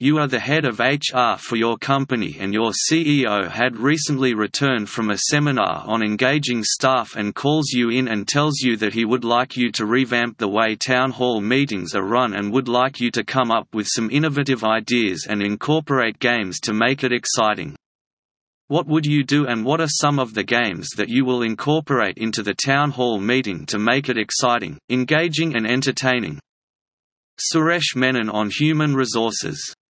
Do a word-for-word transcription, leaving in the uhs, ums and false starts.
You are the head of H R for your company and your C E O had recently returned from a seminar on engaging staff and calls you in and tells you that he would like you to revamp the way town hall meetings are run and would like you to come up with some innovative ideas and incorporate games to make it exciting. What would you do and what are some of the games that you will incorporate into the town hall meeting to make it exciting, engaging and entertaining? Suresh Menon on Human Resources.